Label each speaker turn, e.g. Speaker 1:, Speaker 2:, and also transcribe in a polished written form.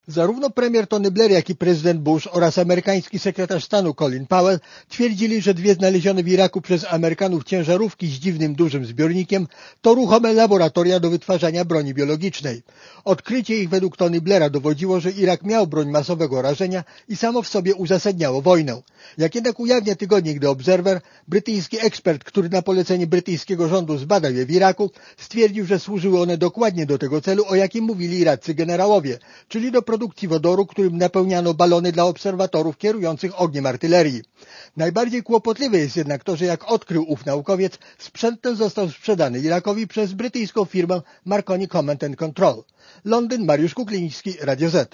Speaker 1: Zarówno premier Tony Blair, jak i prezydent Bush oraz amerykański sekretarz stanu Colin Powell twierdzili, że dwie znalezione w Iraku przez Amerykanów ciężarówki z dziwnym dużym zbiornikiem to ruchome laboratoria do wytwarzania broni biologicznej. Odkrycie ich według Tony Blaira dowodziło, że Irak miał broń masowego rażenia i samo w sobie uzasadniało wojnę. Jak jednak ujawnia tygodnik The Observer, brytyjski ekspert, który na polecenie brytyjskiego rządu zbadał je w Iraku, stwierdził, że służyły one dokładnie do tego celu, o jakim mówili iraccy generałowie, czyli do produkcji wodoru, którym napełniano balony dla obserwatorów kierujących ogniem artylerii. Najbardziej kłopotliwe jest jednak to, że jak odkrył ów naukowiec, sprzęt ten został sprzedany Irakowi przez brytyjską firmę Marconi Command and Control. Londyn, Mariusz Kukliński, Radio Z.